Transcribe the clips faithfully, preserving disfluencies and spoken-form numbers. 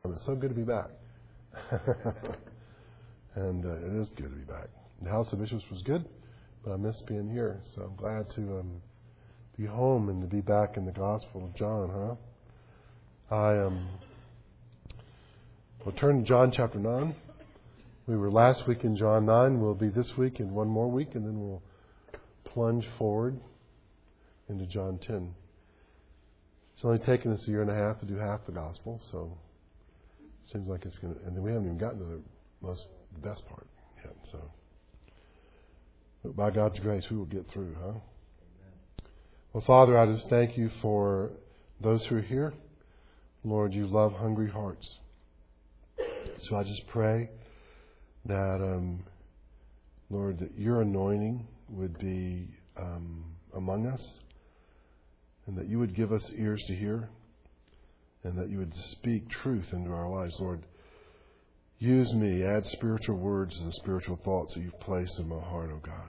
It's so good to be back. and uh, it is good to be back. The House of Bishops was good, but I miss being here. So I'm glad to um, be home and to be back in the Gospel of John, huh? I um, will turn to John chapter nine. We were last week in John nine. We'll be this week in one more week, and then we'll plunge forward into John ten. It's only taken us a year and a half to do half the Gospel, so it seems like it's going to... And then we haven't even gotten to the most, the best part yet, so... But by God's grace, we will get through, huh? Amen. Well, Father, I just thank you for those who are here. Lord, you love hungry hearts. So I just pray that, um, Lord, that your anointing would be um, among us, and that you would give us ears to hear, and that you would speak truth into our lives. Lord, use me, add spiritual words to the spiritual thoughts that you've placed in my heart, oh God.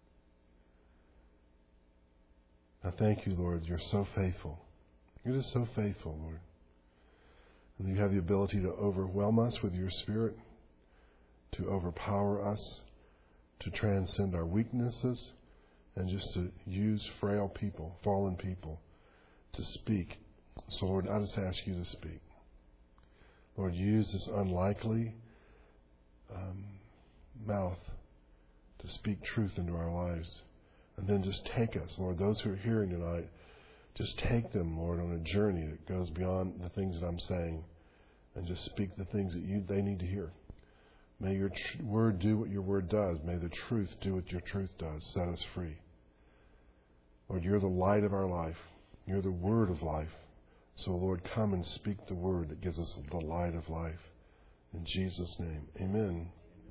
I thank you, Lord, you're so faithful. You're just so faithful, Lord. And you have the ability to overwhelm us with your Spirit, to overpower us, to transcend our weaknesses, and just to use frail people, fallen people, to speak. So, Lord, I just ask you to speak. Lord, use this unlikely um, mouth to speak truth into our lives. And then just take us, Lord, those who are hearing tonight, just take them, Lord, on a journey that goes beyond the things that I'm saying, and just speak the things that you they need to hear. May your tr- word do what your word does. May the truth do what your truth does. Set us free. Lord, you're the light of our life. You're the word of life. So, Lord, come and speak the word that gives us the light of life. In Jesus' name, amen.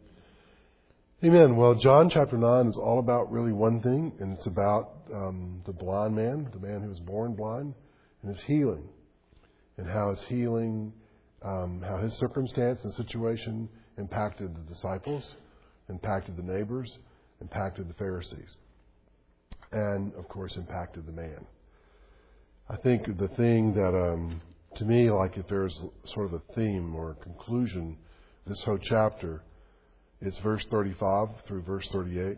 Amen. Well, John chapter nine is all about really one thing, and it's about um, the blind man, the man who was born blind, and his healing. And how his healing, um, how his circumstance and situation impacted the disciples, impacted the neighbors, impacted the Pharisees, and, of course, impacted the man. I think the thing that, um, to me, like if there's sort of a theme or a conclusion, this whole chapter, it's verse thirty-five through verse thirty-eight.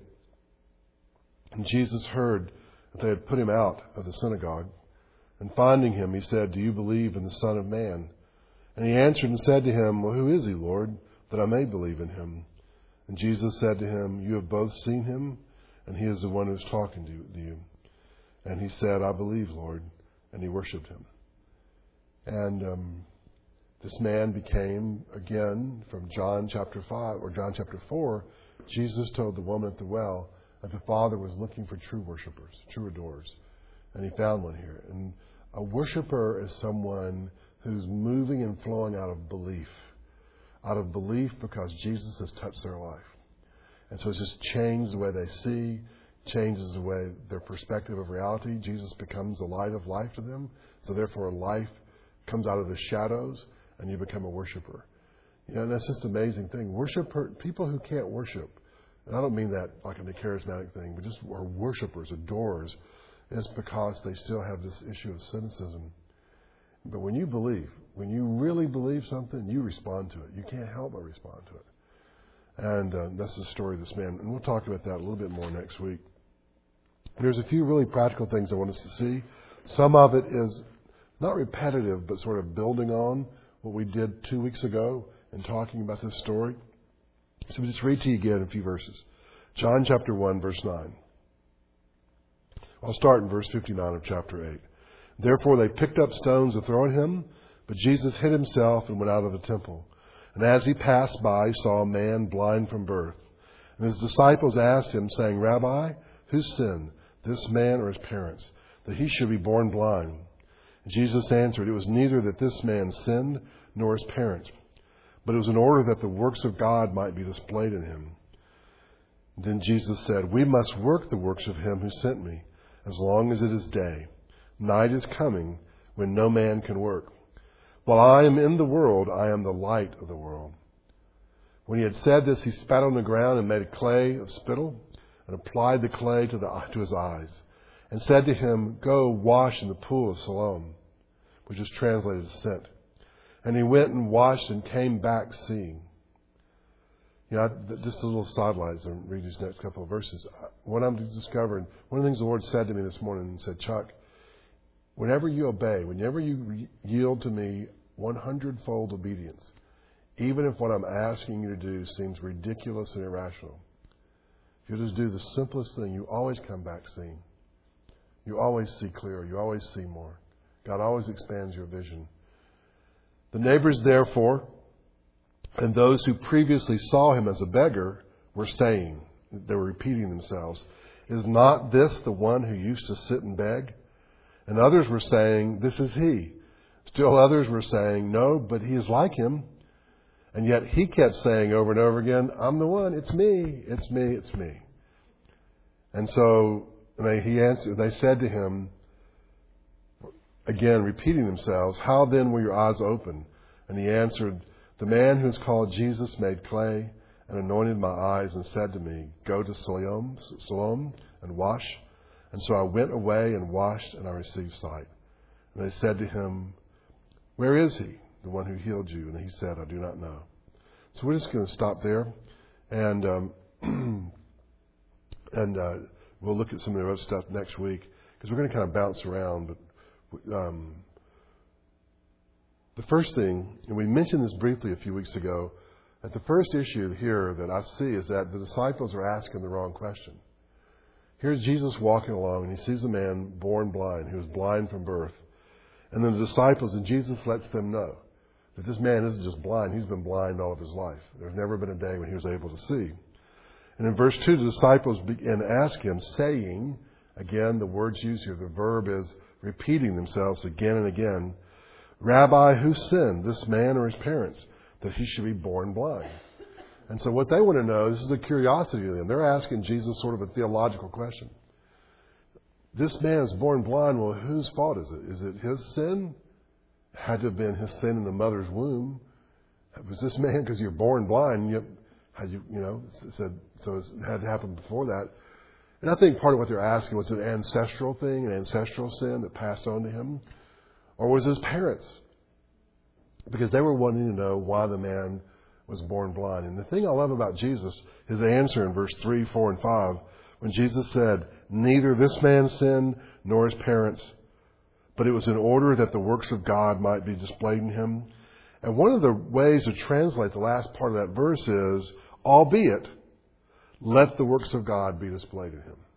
And Jesus heard that they had put him out of the synagogue. And finding him, he said, "Do you believe in the Son of Man?" And he answered and said to him, "Well, who is he, Lord, that I may believe in him?" And Jesus said to him, "You have both seen him, and he is the one who is talking to you." And he said, "I believe, Lord." And he worshipped him. And um, this man became, again, from John chapter five or John chapter four, Jesus told the woman at the well that the Father was looking for true worshipers, true adorers. And he found one here. And a worshiper is someone who's moving and flowing out of belief. Out of belief because Jesus has touched their life. And so it's just changed the way they see, changes the way their perspective of reality. Jesus becomes the light of life to them. So therefore life comes out of the shadows and you become a worshiper. You know, and that's just an amazing thing. Worshiper, people who can't worship, and I don't mean that like in a charismatic thing, but just are worshipers, adorers, it's because they still have this issue of cynicism. But when you believe, when you really believe something, you respond to it. You can't help but respond to it. And uh, that's the story of this man. And we'll talk about that a little bit more next week. There's a few really practical things I want us to see. Some of it is not repetitive, but sort of building on what we did two weeks ago and talking about this story. So we just read to you again a few verses. John chapter one, verse nine. I'll start in verse fifty-nine of chapter eight. Therefore they picked up stones to throw at him, but Jesus hid himself and went out of the temple. And as he passed by, he saw a man blind from birth. And his disciples asked him, saying, "Rabbi, who sinned, this man or his parents, that he should be born blind?" And Jesus answered, "It was neither that this man sinned nor his parents, but it was in order that the works of God might be displayed in him." Then Jesus said, "We must work the works of him who sent me, as long as it is day. Night is coming when no man can work. While I am in the world, I am the light of the world." When he had said this, he spat on the ground and made a clay of spittle and applied the clay to, the, to his eyes and said to him, "Go wash in the pool of Siloam," which is translated as sent. And he went and washed and came back seeing. You know, I, just a little sidelights and read these next couple of verses. What I'm discovering, one of the things the Lord said to me this morning, and said, Chuck, whenever you obey, whenever you yield to me one hundred-fold obedience, even if what I'm asking you to do seems ridiculous and irrational, if you just do the simplest thing, you always come back seeing. You always see clearer. You always see more. God always expands your vision. The neighbors, therefore, and those who previously saw him as a beggar were saying, they were repeating themselves, is not this the one who used to sit and beg? And others were saying, this is he. Still others were saying, no, but he is like him. And yet he kept saying over and over again, I'm the one, it's me, it's me, it's me. And so they, he answered, they said to him, again repeating themselves, how then were your eyes open? And he answered, the man who is called Jesus made clay and anointed my eyes and said to me, go to Siloam, Siloam and wash. And so I went away and washed and I received sight. And they said to him, where is he, the one who healed you? And he said, I do not know. So we're just going to stop there. And um, and uh, we'll look at some of the other stuff next week because we're going to kind of bounce around. But um, the first thing, and we mentioned this briefly a few weeks ago, that the first issue here that I see is that the disciples are asking the wrong question. Here's Jesus walking along and he sees a man born blind who was blind from birth. And then the disciples, and Jesus lets them know that this man isn't just blind, he's been blind all of his life. There's never been a day when he was able to see. And in verse two, the disciples begin to ask him, saying, again, the words used here, the verb is repeating themselves again and again, Rabbi, who sinned, this man or his parents, that he should be born blind? And so what they want to know, this is a curiosity to them. They're asking Jesus sort of a theological question. This man is born blind. Well, whose fault is it? Is it his sin? It had to have been his sin in the mother's womb. Was this man, because you're born blind, you, had you, you know, said, so it had to happen before that. And I think part of what they're asking was an ancestral thing, an ancestral sin that passed on to him. Or was his parents? Because they were wanting to know why the man was born blind. And the thing I love about Jesus, his answer in verse three, four, and five, when Jesus said, neither this man sinned nor his parents, but it was in order that the works of God might be displayed in him. And one of the ways to translate the last part of that verse is, albeit, let the works of God be displayed in him.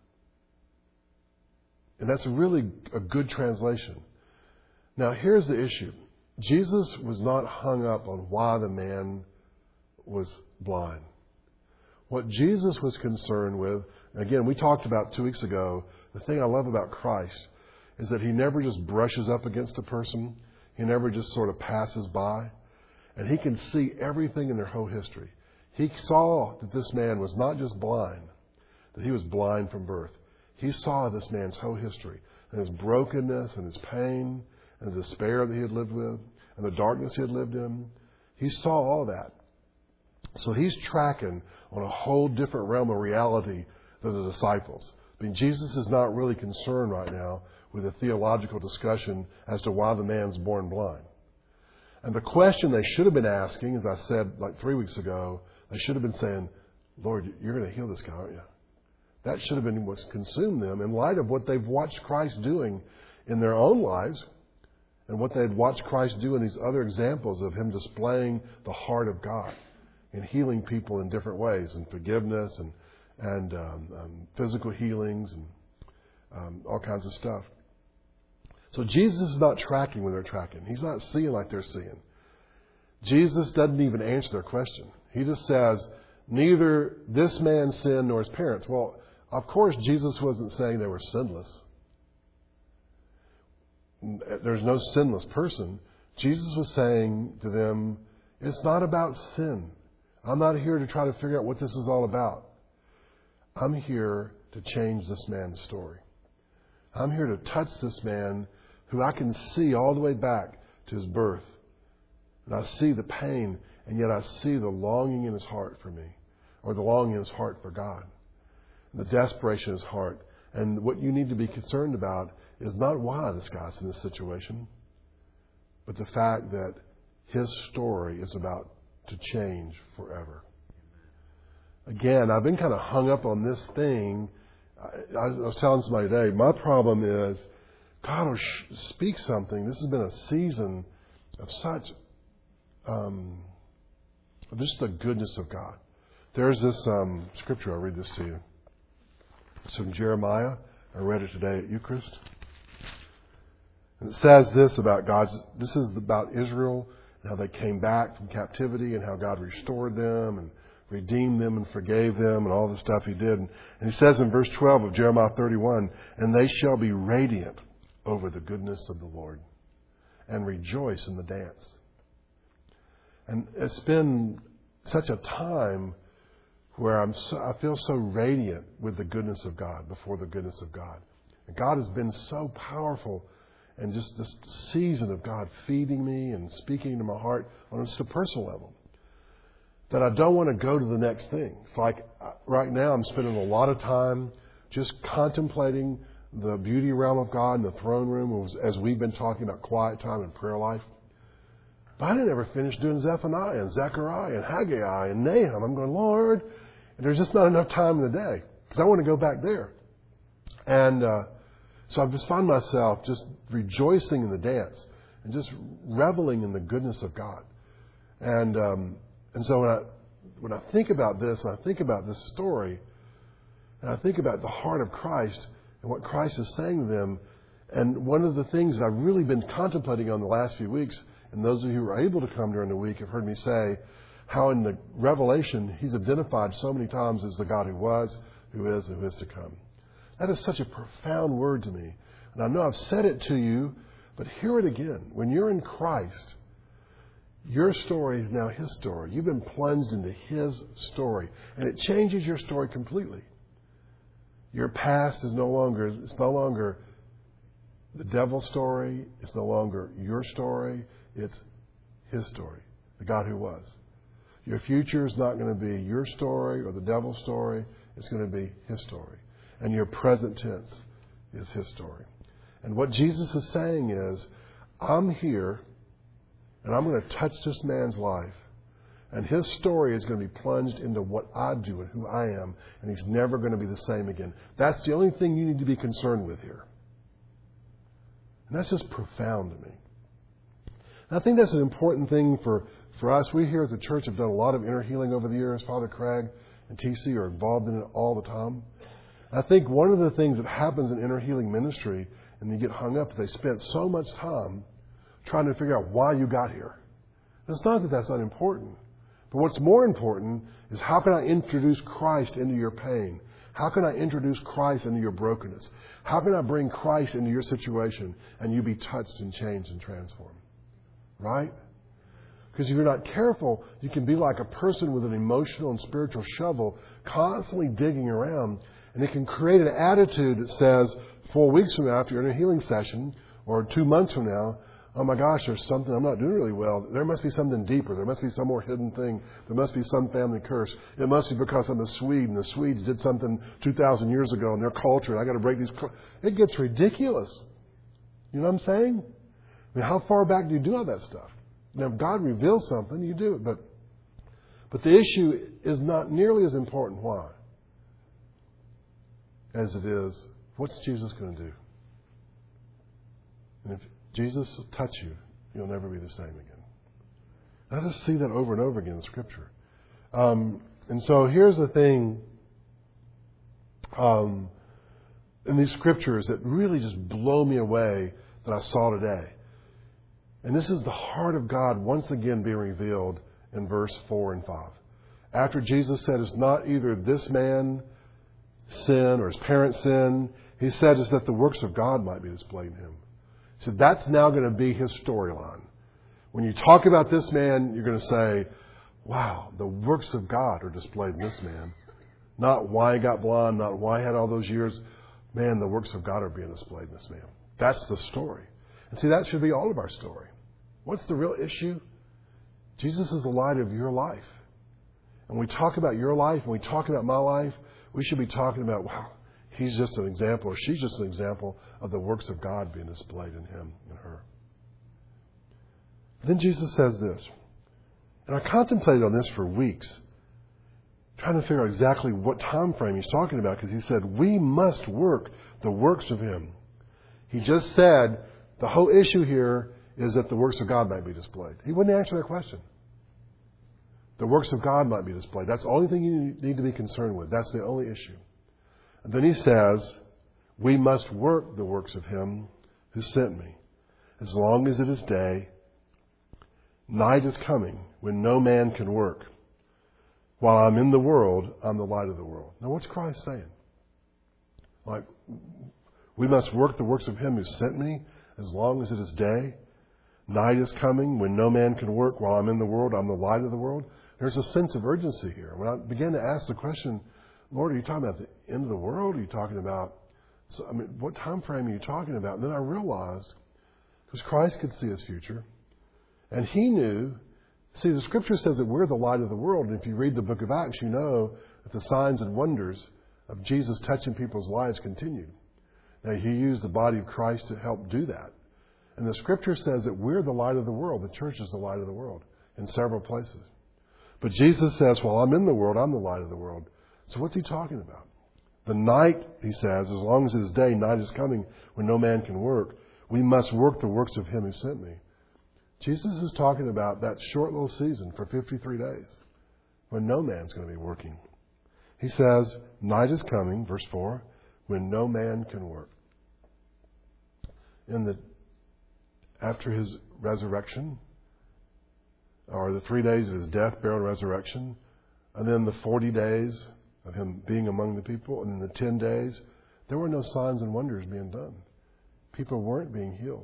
And that's really a good translation. Now, here's the issue. Jesus was not hung up on why the man was blind. What Jesus was concerned with, again, we talked about two weeks ago, the thing I love about Christ is that he never just brushes up against a person. He never just sort of passes by. And he can see everything in their whole history. He saw that this man was not just blind, that he was blind from birth. He saw this man's whole history and his brokenness and his pain and the despair that he had lived with and the darkness he had lived in. He saw all that. So he's tracking on a whole different realm of reality than the disciples. I mean, Jesus is not really concerned right now with a theological discussion as to why the man's born blind. And the question they should have been asking, as I said like three weeks ago, they should have been saying, Lord, you're going to heal this guy, aren't you? That should have been what's consumed them in light of what they've watched Christ doing in their own lives and what they'd watched Christ do in these other examples of him displaying the heart of God and healing people in different ways, and forgiveness and, and um, um, physical healings and um, all kinds of stuff. So Jesus is not tracking when they're tracking. He's not seeing like they're seeing. Jesus doesn't even answer their question. He just says, neither this man sinned nor his parents. Well, of course, Jesus wasn't saying they were sinless. There's no sinless person. Jesus was saying to them, it's not about sin. I'm not here to try to figure out what this is all about. I'm here to change this man's story. I'm here to touch this man who I can see all the way back to his birth. And I see the pain, and yet I see the longing in his heart for me, or the longing in his heart for God, and the desperation in his heart. And what you need to be concerned about is not why this guy's in this situation, but the fact that His story is about to change forever. Again, I've been kind of hung up on this thing. I, I was telling somebody today, my problem is God will sh- speak something. This has been a season of such, um, just the goodness of God. There's this um, scripture, I'll read this to you. It's from Jeremiah. I read it today at Eucharist. And it says this about God's, this is about Israel and how they came back from captivity and how God restored them and redeemed them and forgave them and all the stuff He did. And He says in verse twelve of Jeremiah thirty-one, and they shall be radiant over the goodness of the Lord and rejoice in the dance. And it's been such a time where I'm so, I feel so radiant with the goodness of God, before the goodness of God. And God has been so powerful, and just this season of God feeding me and speaking to my heart on just a personal level, that I don't want to go to the next thing. It's like right now I'm spending a lot of time just contemplating the beauty realm of God in the throne room, as we've been talking about quiet time and prayer life. But I didn't ever finish doing Zephaniah and Zechariah and Haggai and Nahum. I'm going, Lord, and there's just not enough time in the day because I want to go back there. And uh, so I've just found myself just rejoicing in the dance and just reveling in the goodness of God. And um, and so when I when I think about this, and I think about this story, and I think about the heart of Christ and what Christ is saying to them, and one of the things that I've really been contemplating on the last few weeks, and those of you who are able to come during the week have heard me say how in the Revelation He's identified so many times as the God who was, who is, and who is to come. That is such a profound word to me. And I know I've said it to you, but hear it again. When you're in Christ, your story is now His story. You've been plunged into His story. And it changes your story completely. Your past is no longer, it's no longer the devil's story. It's no longer your story. It's His story, the God who was. Your future is not going to be your story or the devil's story. It's going to be His story. And your present tense is His story. And what Jesus is saying is, I'm here and I'm going to touch this man's life. And his story is going to be plunged into what I do and who I am. And he's never going to be the same again. That's the only thing you need to be concerned with here. And that's just profound to me. And I think that's an important thing for, for us. We here at the church have done a lot of inner healing over the years. Father Craig and T C are involved in it all the time. I think one of the things that happens in inner healing ministry, and you get hung up, they spent so much time trying to figure out why you got here. And it's not that that's not important. But what's more important is, how can I introduce Christ into your pain? How can I introduce Christ into your brokenness? How can I bring Christ into your situation and you be touched and changed and transformed? Right? Because if you're not careful, you can be like a person with an emotional and spiritual shovel constantly digging around, and it can create an attitude that says, four weeks from now, after you're in a healing session, or two months from now, oh my gosh, there's something, I'm not doing really well. There must be something deeper. There must be some more hidden thing. There must be some family curse. It must be because I'm a Swede, and the Swedes did something two thousand years ago in their culture, and I got to break these. It gets ridiculous. You know what I'm saying? I mean, how far back do you do all that stuff? Now, if God reveals something, you do it. But, but the issue is not nearly as important. Why? As it is, what's Jesus going to do? And if Jesus will touch you, you'll never be the same again. I just see that over and over again in Scripture. Um, and so here's the thing um, in these Scriptures that really just blow me away that I saw today. And this is the heart of God once again being revealed in verse four and five. After Jesus said it's not either this man sin or his parents sin, He said it's that the works of God might be displayed in him. So that's now going to be his storyline. When you talk about this man, you're going to say, wow, the works of God are displayed in this man. Not why he got blind, not why he had all those years. Man, the works of God are being displayed in this man. That's the story. And see, that should be all of our story. What's the real issue? Jesus is the light of your life. And when we talk about your life, and we talk about my life, we should be talking about, wow, he's just an example, or she's just an example of the works of God being displayed in him and her. Then Jesus says this, and I contemplated on this for weeks, trying to figure out exactly what time frame he's talking about, because he said, we must work the works of him. He just said the whole issue here is that the works of God might be displayed. He wouldn't answer that question. The works of God might be displayed. That's the only thing you need to be concerned with. That's the only issue. And then he says, we must work the works of him who sent me. As long as it is day, night is coming when no man can work. While I'm in the world, I'm the light of the world. Now what's Christ saying? Like, we must work the works of him who sent me as long as it is day. Night is coming when no man can work. While I'm in the world, I'm the light of the world. There's a sense of urgency here. When I began to ask the question, Lord, are you talking about the end of the world? Are you talking about, so, I mean, what time frame are you talking about? And then I realized, because Christ could see his future, and he knew, see, the scripture says that we're the light of the world. And if you read the book of Acts, you know that the signs and wonders of Jesus touching people's lives continued. Now, he used the body of Christ to help do that. And the scripture says that we're the light of the world. The church is the light of the world in several places. But Jesus says, well, I'm in the world, I'm the light of the world. So what's he talking about? The night, he says, as long as it is day, night is coming when no man can work. We must work the works of him who sent me. Jesus is talking about that short little season for fifty-three days when no man's going to be working. He says, night is coming, verse four, when no man can work. In the, after his resurrection, or the three days of his death, burial, and resurrection, and then the forty days of him being among the people, and then the ten days, there were no signs and wonders being done. People weren't being healed.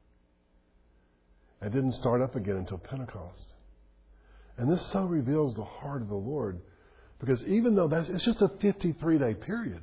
It didn't start up again until Pentecost. And this so reveals the heart of the Lord, because even though that's, it's just a fifty-three day period,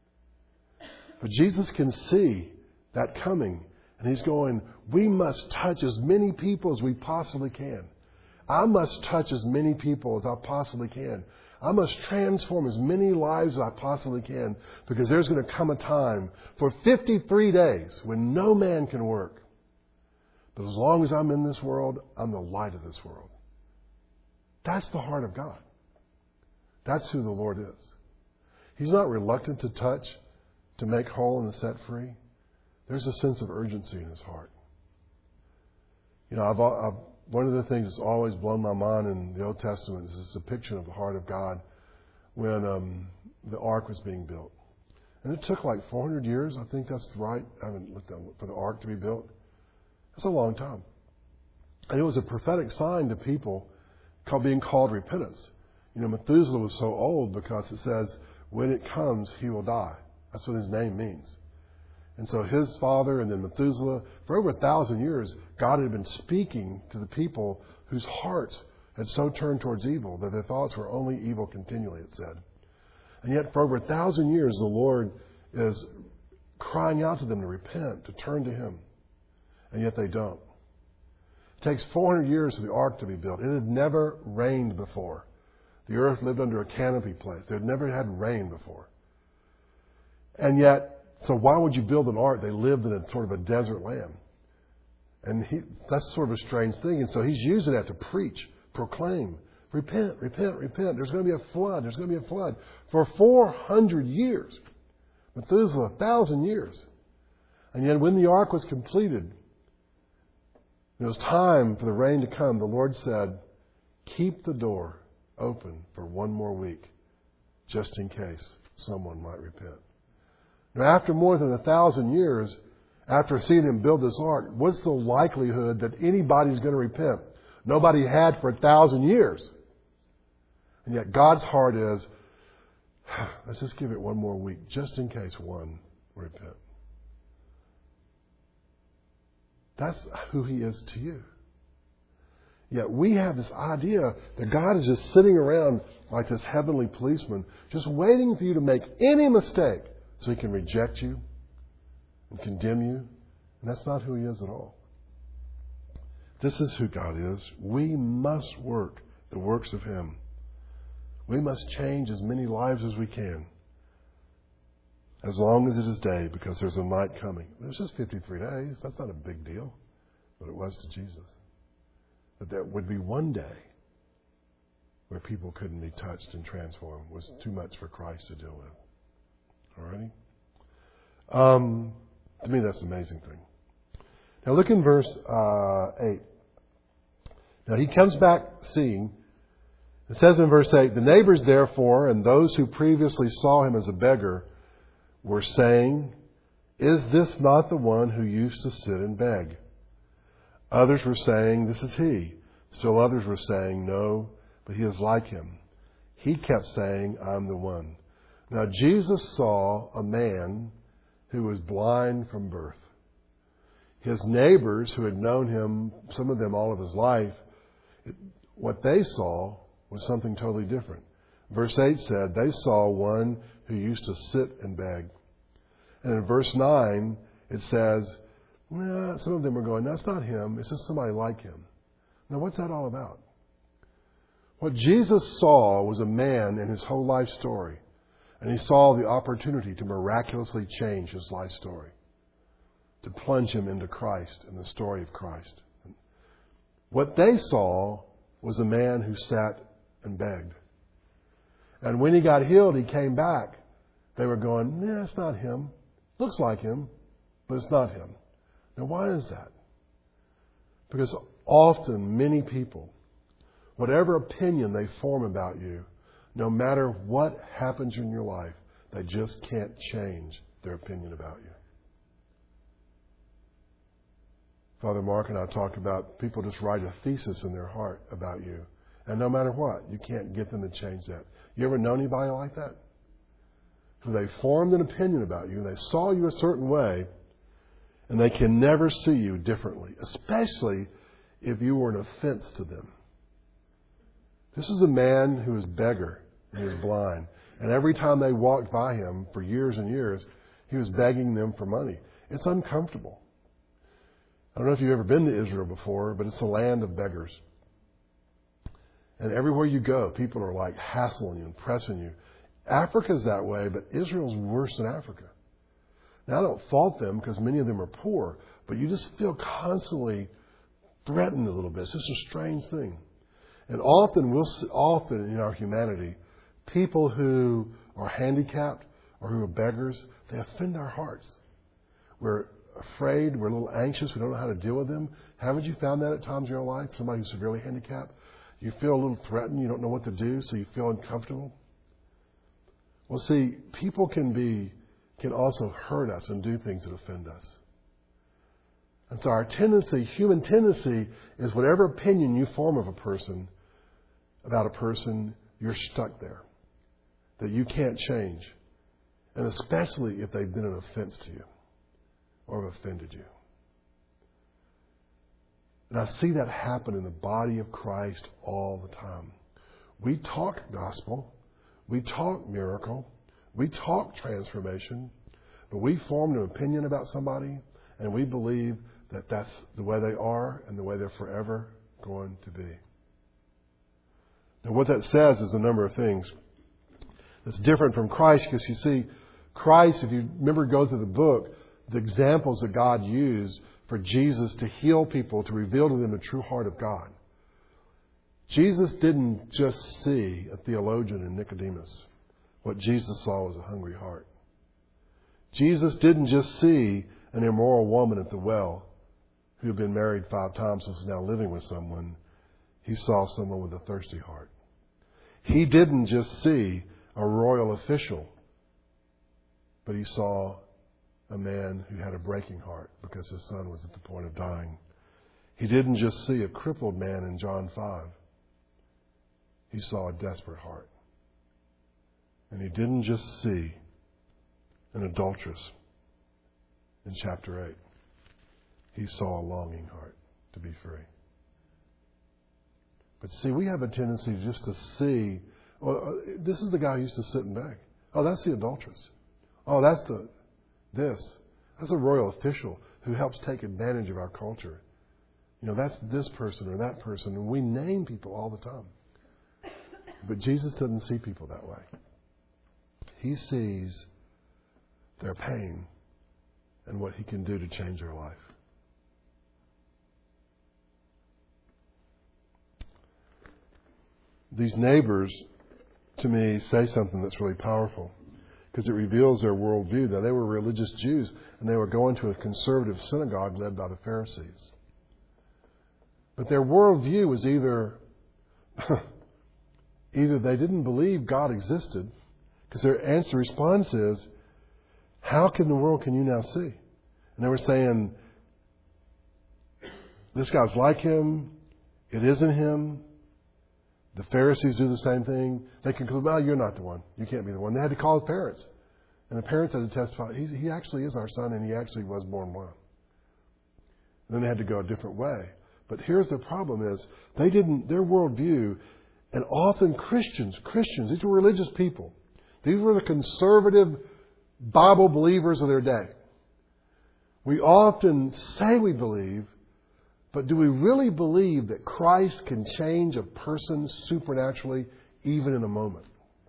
but Jesus can see that coming, and he's going, we must touch as many people as we possibly can. I must touch as many people as I possibly can. I must transform as many lives as I possibly can, because there's going to come a time for fifty-three days when no man can work. But as long as I'm in this world, I'm the light of this world. That's the heart of God. That's who the Lord is. He's not reluctant to touch, to make whole and set free. There's a sense of urgency in his heart. You know, I've, I've, one of the things that's always blown my mind in the Old Testament is this depiction of the heart of God when um, the ark was being built. And it took like four hundred years, I think that's right. I haven't looked up for the ark to be built. That's a long time. And it was a prophetic sign to people called, being called repentance. You know, Methuselah was so old because it says, when it comes, he will die. That's what his name means. And so his father and then Methuselah, for over a thousand years, God had been speaking to the people whose hearts had so turned towards evil that their thoughts were only evil continually, it said. And yet for over a thousand years, the Lord is crying out to them to repent, to turn to him. And yet they don't. It takes four hundred years for the ark to be built. It had never rained before. The earth lived under a canopy place. They had never had rain before. And yet, so why would you build an ark? They lived in a sort of a desert land. And he, that's sort of a strange thing. And so he's using that to preach, proclaim, repent, repent, repent. There's going to be a flood. There's going to be a flood. For four hundred years. Methuselah, a thousand years. And yet when the ark was completed, it was time for the rain to come. The Lord said, keep the door open for one more week, just in case someone might repent. Now, after more than a thousand years, after seeing him build this ark, what's the likelihood that anybody's going to repent? Nobody had for a thousand years. And yet God's heart is, let's just give it one more week, just in case one repent. That's who he is to you. Yet we have this idea that God is just sitting around like this heavenly policeman, just waiting for you to make any mistake so he can reject you and condemn you. And that's not who he is at all. This is who God is. We must work the works of him. We must change as many lives as we can, as long as it is day, because there's a night coming. It's just fifty-three days. That's not a big deal. But it was to Jesus. But there would be one day where people couldn't be touched and transformed. It was too much for Christ to deal with. All righty? Um, to me, that's an amazing thing. Now look in verse uh, eight. Now he comes back seeing. It says in verse eight, the neighbors therefore and those who previously saw him as a beggar were saying, is this not the one who used to sit and beg? Others were saying, this is he. Still others were saying, no, but he is like him. He kept saying, I'm the one. Now Jesus saw a man who was blind from birth. His neighbors who had known him, some of them all of his life, what they saw was something totally different. Verse eight said they saw one who used to sit and beg. And in verse nine it says, well, some of them were going, that's not him, it's just somebody like him. Now what's that all about? What Jesus saw was a man in his whole life story. And he saw the opportunity to miraculously change his life story. To plunge him into Christ and the story of Christ. What they saw was a man who sat and begged. And when he got healed, he came back. They were going, nah, it's not him. Looks like him, but it's not him. Now, why is that? Because often, many people, whatever opinion they form about you, no matter what happens in your life, they just can't change their opinion about you. Father Mark and I talked about people just write a thesis in their heart about you. And no matter what, you can't get them to change that. You ever know anybody like that? Who they formed an opinion about you, and they saw you a certain way, and they can never see you differently, especially if you were an offense to them. This is a man who was a beggar and he was blind. And every time they walked by him for years and years, he was begging them for money. It's uncomfortable. I don't know if you've ever been to Israel before, but it's a land of beggars. And everywhere you go, people are like hassling you and pressing you. Africa's that way, but Israel's worse than Africa. Now, I don't fault them because many of them are poor, but you just feel constantly threatened a little bit. It's just a strange thing. And often, we'll see, often in our humanity, people who are handicapped or who are beggars, they offend our hearts. We're afraid, we're a little anxious, we don't know how to deal with them. Haven't you found that at times in your life? Somebody who's severely handicapped? You feel a little threatened, you don't know what to do, so you feel uncomfortable. Well, see, people can be, can also hurt us and do things that offend us. And so our tendency, human tendency, is whatever opinion you form of a person, about a person, you're stuck there. That you can't change. And especially if they've been an offense to you or have offended you. And I see that happen in the body of Christ all the time. We talk gospel. We talk miracle. We talk transformation. But we form an opinion about somebody and we believe that that's the way they are and the way they're forever going to be. Now what that says is a number of things. It's different from Christ because you see, Christ, if you remember go through the book, the examples that God used for Jesus to heal people, to reveal to them the true heart of God. Jesus didn't just see a theologian in Nicodemus. What Jesus saw was a hungry heart. Jesus didn't just see an immoral woman at the well who had been married five times and was now living with someone. He saw someone with a thirsty heart. He didn't just see a royal official, but he saw a man who had a breaking heart because his son was at the point of dying. He didn't just see a crippled man in John five. He saw a desperate heart. And he didn't just see an adulteress in chapter eight. He saw a longing heart to be free. But see, we have a tendency just to see, well, this is the guy who used to sit and beg. Oh, that's the adulteress. Oh, that's the this. That's a royal official who helps take advantage of our culture. You know, that's this person or that person. And we name people all the time. But Jesus doesn't see people that way. He sees their pain and what he can do to change their life. these neighbors, to me, say something that's really powerful because it reveals their worldview. Now, they were religious Jews, and they were going to a conservative synagogue led by the Pharisees. But their worldview was either, either they didn't believe God existed, because their answer response is, how can the world can you now see? And they were saying, this guy's like him, it isn't him. The Pharisees do the same thing. They conclude, well, you're not the one. You can't be the one. They had to call his parents. And the parents had to testify, he, he actually is our son, and he actually was born blind. And then they had to go a different way. But here's the problem is, they didn't, their worldview, and often Christians, Christians, these were religious people. These were the conservative Bible believers of their day. We often say we believe, but do we really believe that Christ can change a person supernaturally even in a moment?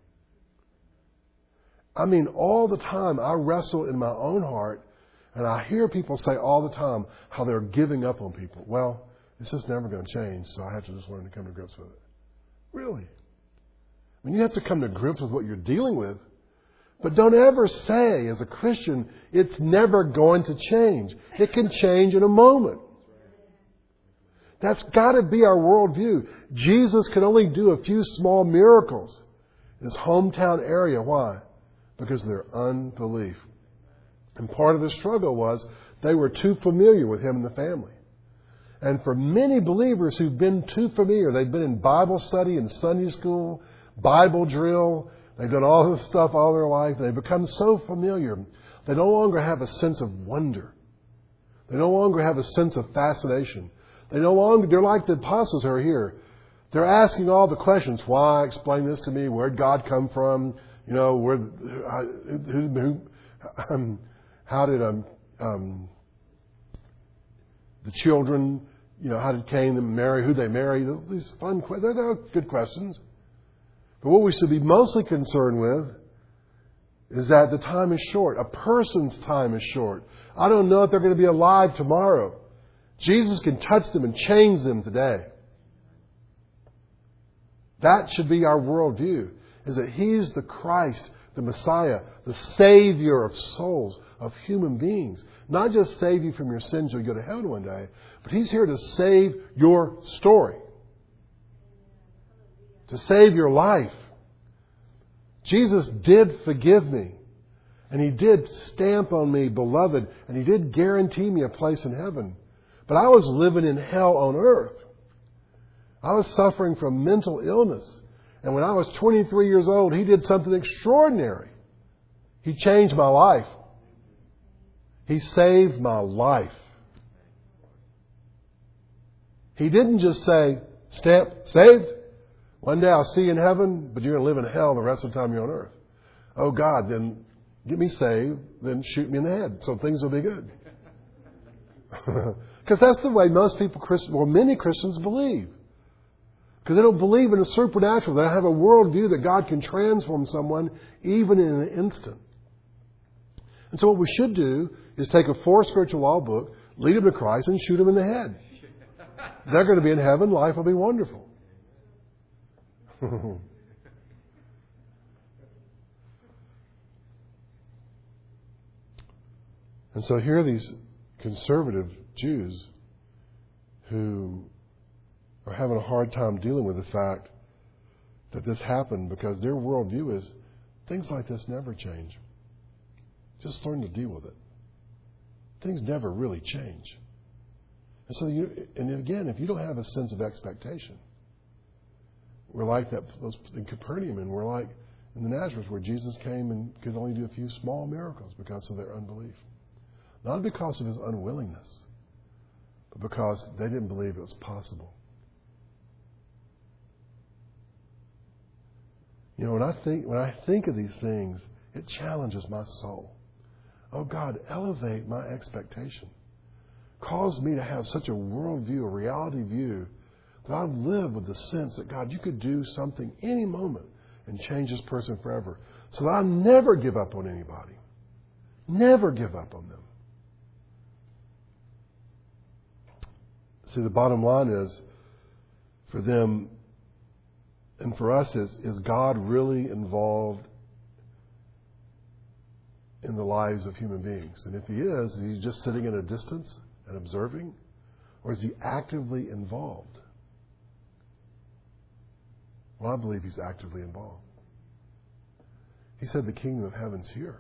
I mean, all the time I wrestle in my own heart, and I hear people say all the time how they're giving up on people. Well, it's just never going to change, so I have to just learn to come to grips with it. Really? I mean, you have to come to grips with what you're dealing with. But don't ever say, as a Christian, it's never going to change. It can change in a moment. That's got to be our worldview. Jesus could only do a few small miracles in his hometown area. Why? Because of their unbelief. And part of the struggle was they were too familiar with him and the family. And for many believers who've been too familiar, they've been in Bible study and Sunday school, Bible drill, they've done all this stuff all their life, they've become so familiar, they no longer have a sense of wonder. They no longer have a sense of fascination. They no longer, they're like the apostles who are here. They're asking all the questions. Why? Explain this to me. Where'd God come from? You know, where, who, who, um, how did um, um, the children, you know, how did Cain and Mary, who they married? These fun questions. They're, they're good questions. But what we should be mostly concerned with is that the time is short. A person's time is short. I don't know if they're going to be alive tomorrow. Jesus can touch them and change them today. That should be our worldview, is that He's the Christ, the Messiah, the Savior of souls, of human beings. Not just save you from your sins so you go to heaven one day, but He's here to save your story. To save your life. Jesus did forgive me. And He did stamp on me, beloved. And He did guarantee me a place in heaven. But I was living in hell on earth. I was suffering from mental illness. And when I was twenty-three years old, He did something extraordinary. He changed my life. He saved my life. He didn't just say, stamp, saved. One day I'll see you in heaven, but you're going to live in hell the rest of the time you're on earth. Oh God, then get me saved, then shoot me in the head, so things will be good. Because that's the way most people, well, many Christians believe. Because they don't believe in the supernatural. They have a worldview that God can transform someone even in an instant. And so what we should do is take a four spiritual law book, lead them to Christ, and shoot them in the head. They're going to be in heaven. Life will be wonderful. And so here are these conservative Jews who are having a hard time dealing with the fact that this happened because their worldview is things like this never change. Just learn to deal with it. Things never really change. And so, you, and again, if you don't have a sense of expectation, we're like that those in Capernaum, and we're like in the Nazareth where Jesus came and could only do a few small miracles because of their unbelief. Not because of His unwillingness, but because they didn't believe it was possible. You know, when I think when I think of these things, it challenges my soul. Oh God, elevate my expectation. Cause me to have such a worldview, a reality view, that I live with the sense that God, you could do something any moment and change this person forever. So that I never give up on anybody. Never give up on them. See, the bottom line is, for them, And for us, is, is God really involved in the lives of human beings? And if He is, is He just sitting at a distance and observing? Or is He actively involved? Well, I believe He's actively involved. He said the kingdom of heaven's here.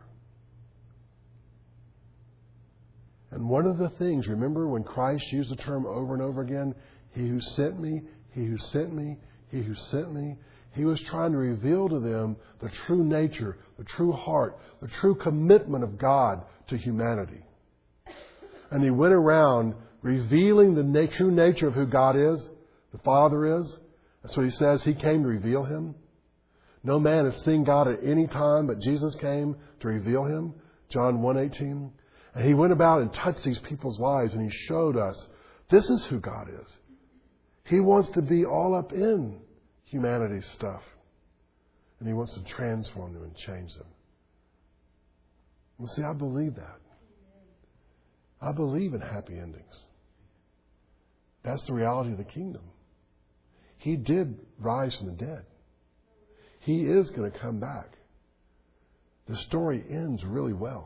And one of the things, remember when Christ used the term over and over again, He who sent me, He who sent me, He who sent me, He was trying to reveal to them the true nature, the true heart, the true commitment of God to humanity. And He went around revealing the na- true nature of who God is, the Father is. That's what He says. He came to reveal Him. No man has seen God at any time, but Jesus came to reveal Him. John one eighteen. And He went about and touched these people's lives, and He showed us this is who God is. He wants to be all up in humanity's stuff. And He wants to transform them and change them. Well, see, I believe that. I believe in happy endings. That's the reality of the kingdom. He did rise from the dead. He is going to come back. The story ends really well.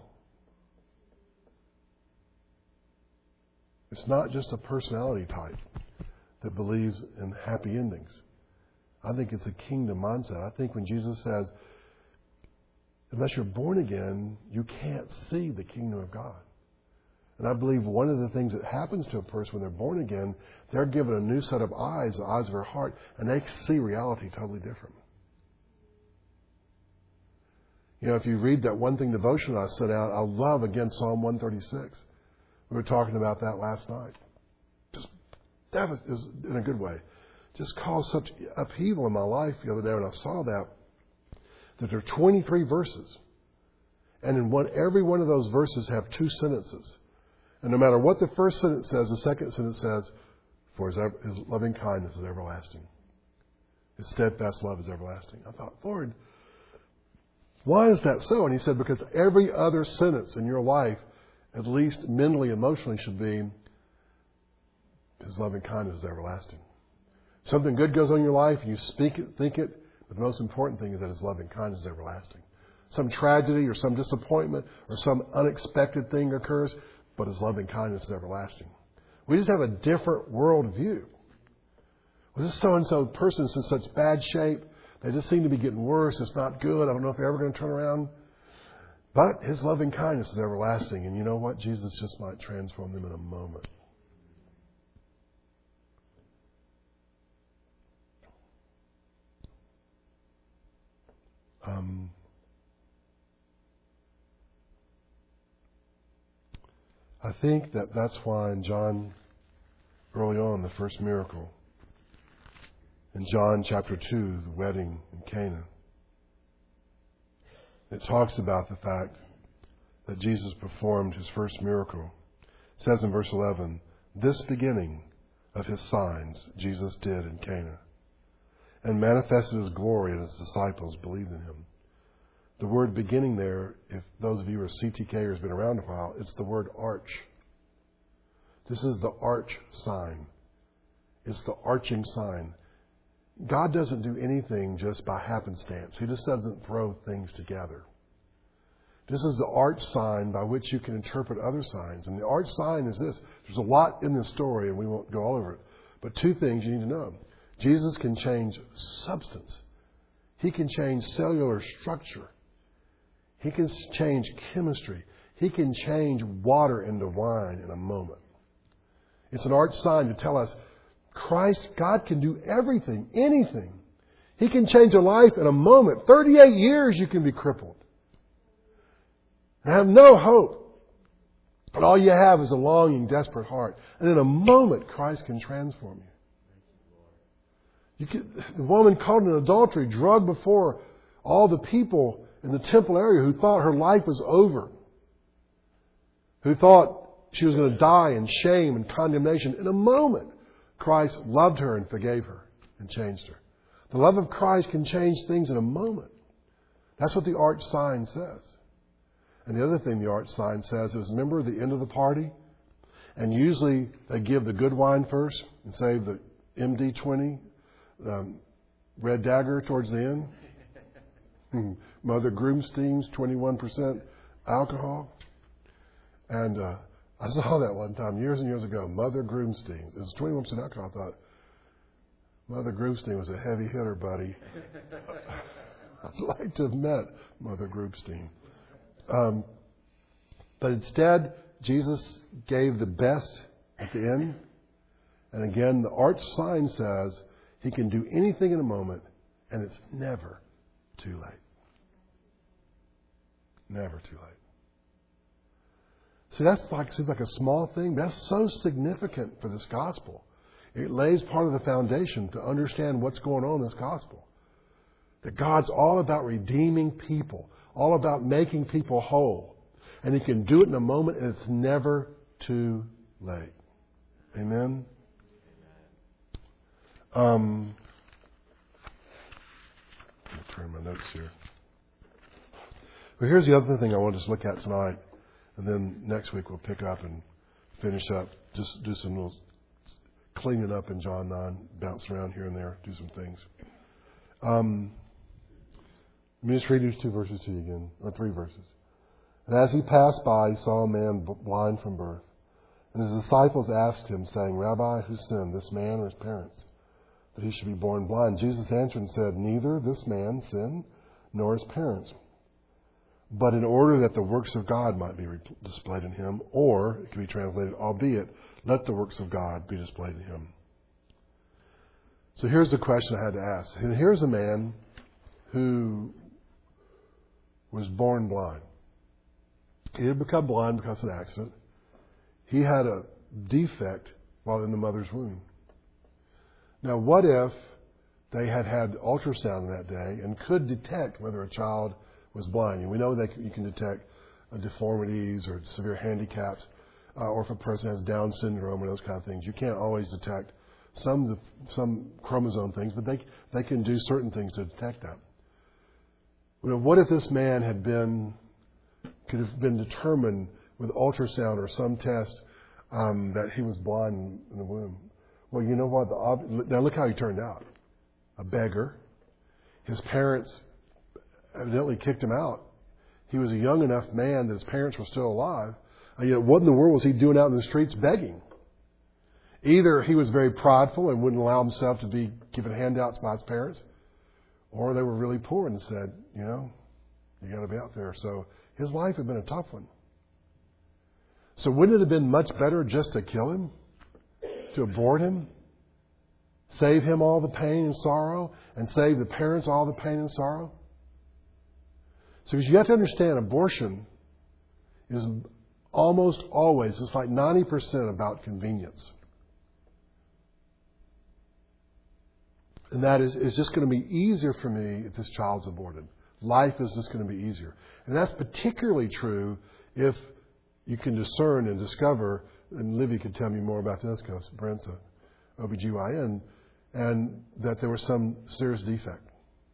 It's not just a personality type that believes in happy endings. I think it's a kingdom mindset. I think when Jesus says, unless you're born again, you can't see the kingdom of God. And I believe one of the things that happens to a person when they're born again, they're given a new set of eyes, the eyes of their heart, and they see reality totally different. You know, if you read that One Thing devotion I sent out, I love, again, Psalm one thirty-six. We were talking about that last night. Just, that was, was in a good way. Just caused such upheaval in my life the other day when I saw that, that there are twenty-three verses. And in one, every one of those verses have two sentences. And no matter what the first sentence says, the second sentence says, for his, ever, his loving kindness is everlasting. His steadfast love is everlasting. I thought, Lord, why is that so? And He said, because every other sentence in your life, at least mentally, emotionally, should be, His loving kindness is everlasting. Something good goes on in your life, and you speak it, think it, but the most important thing is that His loving kindness is everlasting. Some tragedy or some disappointment or some unexpected thing occurs, but His loving kindness is everlasting. We just have a different worldview. Well, this so-and-so person's in such bad shape. They just seem to be getting worse. It's not good. I don't know if they're ever going to turn around. But His loving kindness is everlasting. And you know what? Jesus just might transform them in a moment. Um, I think that that's why in John, early on, the first miracle, in John chapter two, the wedding in Cana, it talks about the fact that Jesus performed His first miracle. It says in verse eleven, this beginning of His signs Jesus did in Cana, and manifested His glory, and His disciples believed in Him. The word beginning there, if those of you who are C T Kers have been around a while, it's the word arch. This is the arch sign. It's the arching sign. God doesn't do anything just by happenstance. He just doesn't throw things together. This is the arch sign by which you can interpret other signs. And the arch sign is this. There's a lot in this story, and we won't go all over it. But two things you need to know. Jesus can change substance. He can change cellular structure. He can change chemistry. He can change water into wine in a moment. It's an arch sign to tell us Christ, God can do everything, anything. He can change a life in a moment. thirty-eight years you can be crippled and have no hope. But all you have is a longing, desperate heart. And in a moment, Christ can transform you. You can, the woman caught in adultery, drugged before all the people in the temple area who thought her life was over, who thought she was going to die in shame and condemnation. In a moment, Christ loved her and forgave her and changed her. The love of Christ can change things in a moment. That's what the arch sign says. And the other thing the arch sign says is, remember the end of the party? And usually they give the good wine first and save the M D twenty, um, Red Dagger towards the end. Mother Groomstein's twenty-one percent alcohol. And uh, I saw that one time years and years ago. Mother Groomstein's. It was twenty-one percent alcohol. I thought, Mother Groomstein was a heavy hitter, buddy. I'd like to have met Mother Groomstein. Um, but instead, Jesus gave the best at the end. And again, the arch sign says he can do anything in a moment, and it's never too late. Never too late. See, that's like seems like a small thing. That's so significant for this gospel. It lays part of the foundation to understand what's going on in this gospel. That God's all about redeeming people, all about making people whole. And He can do it in a moment, and it's never too late. Amen? Um, let me turn my notes here. But here's the other thing I want to just look at tonight. And then next week we'll pick up and finish up. Just do some little cleaning up in John nine, bounce around here and there, do some things. Um, let me just read these two verses to you again, or three verses. And as he passed by, he saw a man blind from birth. And his disciples asked him, saying, Rabbi, who sinned, this man or his parents, that he should be born blind? Jesus answered and said, neither this man sinned, nor his parents, but in order that the works of God might be displayed in him, or, it can be translated, albeit, let the works of God be displayed in him. So here's the question I had to ask. Here's a man who was born blind. He didn't become blind because of an accident. He had a defect while in the mother's womb. Now, what if they had had ultrasound that day and could detect whether a child was blind? And we know that you can detect uh, deformities or severe handicaps, uh, or if a person has Down syndrome or those kind of things. You can't always detect some some chromosome things, but they they can do certain things to detect that. Well, what if this man had been could have been determined with ultrasound or some test um, that he was blind in the womb? Well, you know what? The, now look how he turned out. A beggar. His parents evidently kicked him out. He was a young enough man that his parents were still alive. And yet, what in the world was he doing out in the streets begging? Either he was very prideful and wouldn't allow himself to be given handouts by his parents, or they were really poor and said, you know, you got to be out there. So his life had been a tough one. So wouldn't it have been much better just to kill him? To abort him? Save him all the pain and sorrow? And save the parents all the pain and sorrow? So you have to understand, abortion is almost always, it's like ninety percent about convenience. And that is, it's just going to be easier for me if this child's aborted. Life is just going to be easier. And that's particularly true if you can discern and discover, and Livy could tell me more about this because Brent's a O B G Y N, and that there was some serious defect.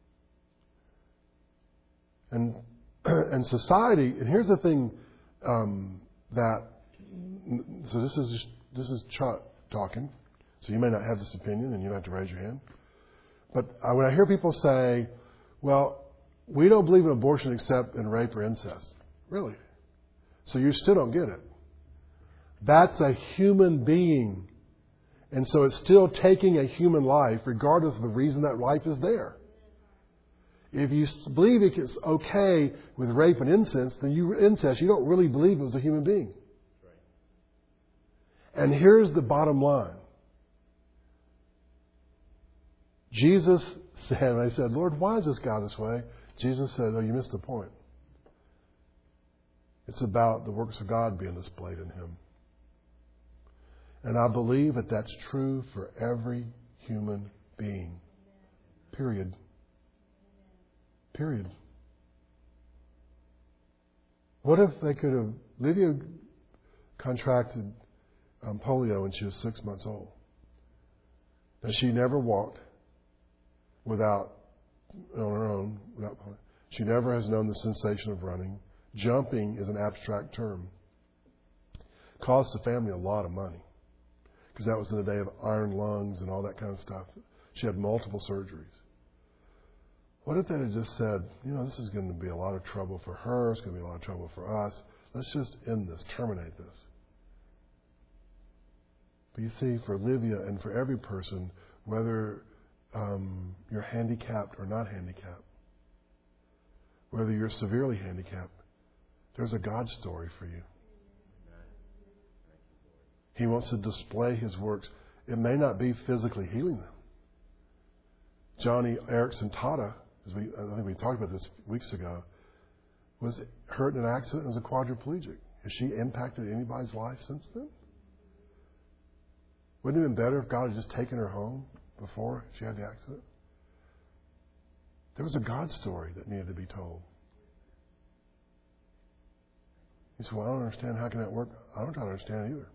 And and society, and here's the thing um, that, so this is this is Chuck talking, so you may not have this opinion and you don't have to raise your hand. But I, when I hear people say, well, we don't believe in abortion except in rape or incest. Really? So you still don't get it. That's a human being. And so it's still taking a human life regardless of the reason that life is there. If you believe it's okay with rape and incest, then you incest, you don't really believe it was a human being. And here's the bottom line. Jesus said, and I said, Lord, why is this guy this way? Jesus said, oh, you missed the point. It's about the works of God being displayed in him. And I believe that that's true for every human being. Period. Period. What if they could have... Lydia contracted um, polio when she was six months old. And she never walked without, on her own, without polio. She never has known the sensation of running. Jumping is an abstract term. Cost the family a lot of money. Because that was in the day of iron lungs and all that kind of stuff. She had multiple surgeries. What if they had just said, you know, this is going to be a lot of trouble for her, it's going to be a lot of trouble for us. Let's just end this, terminate this. But you see, for Livia and for every person, whether um, you're handicapped or not handicapped, whether you're severely handicapped, there's a God story for you. He wants to display His works. It may not be physically healing them. Johnny Erickson Tata, as we, I think we talked about this weeks ago, was hurt in an accident and was a quadriplegic. Has she impacted anybody's life since then? Wouldn't it have been better if God had just taken her home before she had the accident? There was a God story that needed to be told. He said, well, I don't understand. How can that work? I don't try to understand either.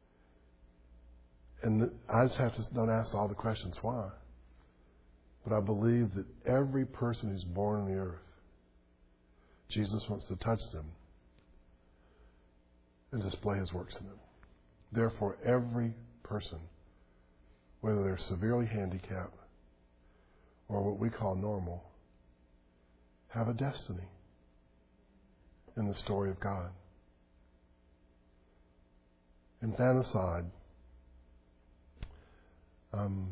And I just have to not ask all the questions why. But I believe that every person who's born on the earth, Jesus wants to touch them and display His works in them. Therefore, every person, whether they're severely handicapped or what we call normal, have a destiny in the story of God. Infanticide um,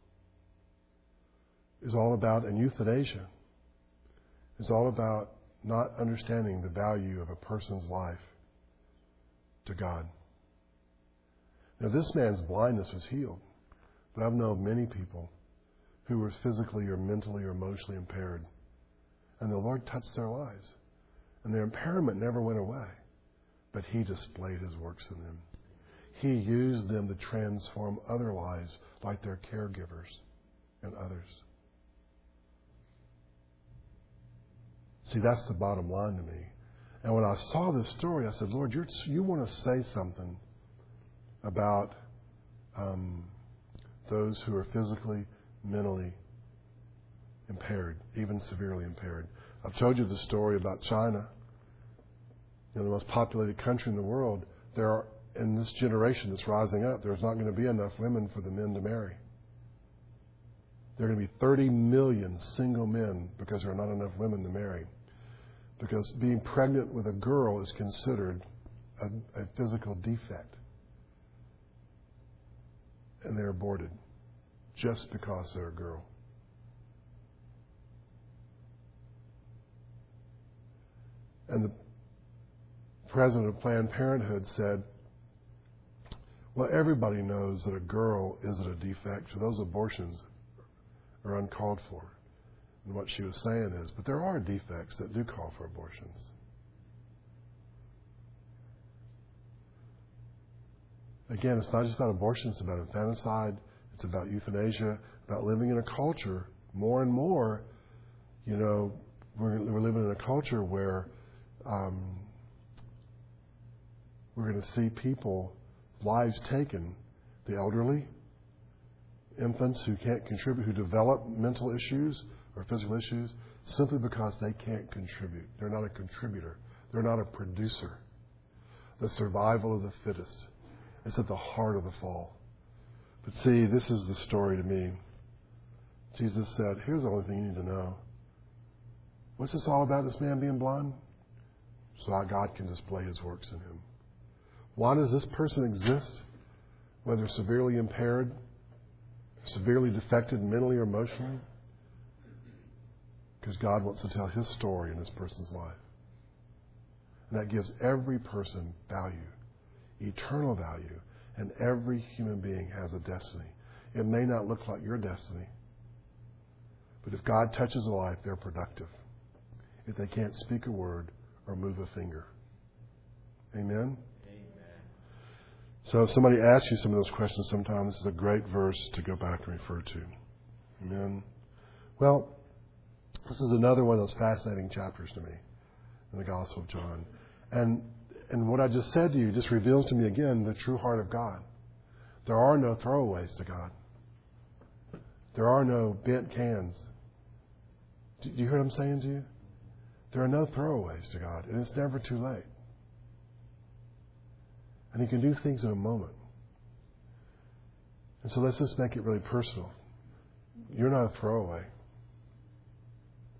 is all about, and euthanasia is all about not understanding the value of a person's life to God. Now, this man's blindness was healed, but I've known many people who were physically or mentally or emotionally impaired, and the Lord touched their lives, and their impairment never went away, but He displayed His works in them. He used them to transform other lives, like their caregivers and others. See, that's the bottom line to me. And when I saw this story, I said, Lord, you're, you want to say something about um, those who are physically, mentally impaired, even severely impaired. I've told you the story about China. You know, the most populated country in the world. There are, in this generation that's rising up, there's not going to be enough women for the men to marry. There are going to be thirty million single men because there are not enough women to marry. Because being pregnant with a girl is considered a, a physical defect. And they're aborted just because they're a girl. And the president of Planned Parenthood said, well, everybody knows that a girl isn't a defect, so those abortions are uncalled for. And what she was saying is, but there are defects that do call for abortions. Again, it's not just about abortion, it's about infanticide, it's about euthanasia, about living in a culture, more and more, you know, we're, we're living in a culture where um, we're going to see people, lives taken, the elderly, infants who can't contribute, who develop mental issues or physical issues, simply because they can't contribute. They're not a contributor. They're not a producer. The survival of the fittest. It's at the heart of the fall. But see, this is the story to me. Jesus said, here's the only thing you need to know. What's this all about, this man being blind? So that God can display His works in him. Why does this person exist? Whether severely impaired, severely defected mentally or emotionally? Because God wants to tell His story in this person's life. And that gives every person value, eternal value, and every human being has a destiny. It may not look like your destiny, but if God touches a life, they're productive. If they can't speak a word or move a finger. Amen? Amen. So if somebody asks you some of those questions sometime, this is a great verse to go back and refer to. Amen? Well, this is another one of those fascinating chapters to me in the Gospel of John. And and what I just said to you just reveals to me again the true heart of God. There are no throwaways to God. There are no bent cans. Do you hear what I'm saying to you? There are no throwaways to God, and it's never too late. And He can do things in a moment. And so let's just make it really personal. You're not a throwaway.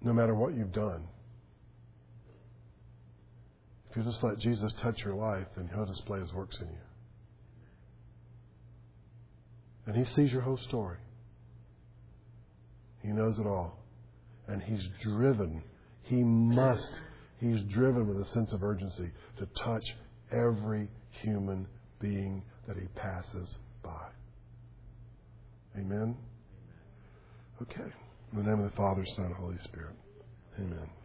no matter what you've done. If you just let Jesus touch your life, then He'll display His works in you. And He sees your whole story. He knows it all. And He's driven. He must. He's driven with a sense of urgency to touch every human being that He passes by. Amen? Okay. In the name of the Father, Son, and Holy Spirit. Amen.